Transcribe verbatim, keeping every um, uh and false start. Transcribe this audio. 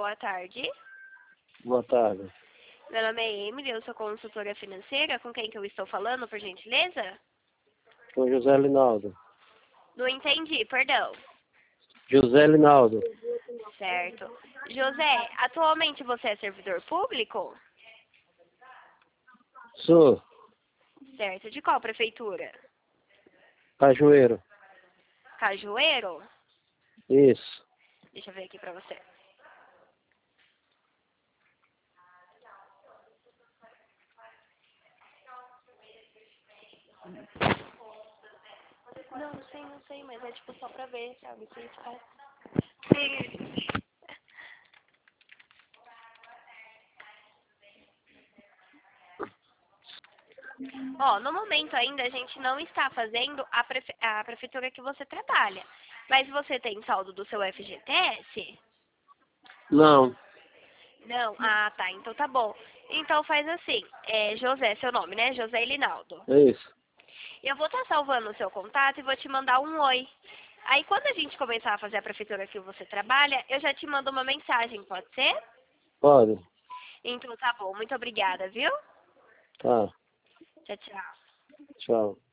boa tarde. Boa tarde. Meu nome é Emily, eu sou consultora financeira. Com quem que eu estou falando, por gentileza? Com José Linaldo. Não entendi, perdão. José Linaldo. Certo. José, atualmente você é servidor público? Sou. Certo. De qual prefeitura? Cajueiro. Cajueiro? Isso. Deixa eu ver aqui pra você. Não, não sei, não sei, mas é tipo só pra ver, sabe? Se faz. Sim. Ó, no momento ainda a gente não está fazendo a, prefe a prefeitura que você trabalha. Mas você tem saldo do seu F G T S? Não. Não? Ah, tá. Então tá bom. Então faz assim. É José, seu nome, né? José Linaldo. É isso. Eu vou estar salvando o seu contato e vou te mandar um oi. Aí quando a gente começar a fazer a prefeitura que você trabalha, eu já te mando uma mensagem, pode ser? Pode. Então tá bom. Muito obrigada, viu? Tá. Tchau, tchau. Tchau.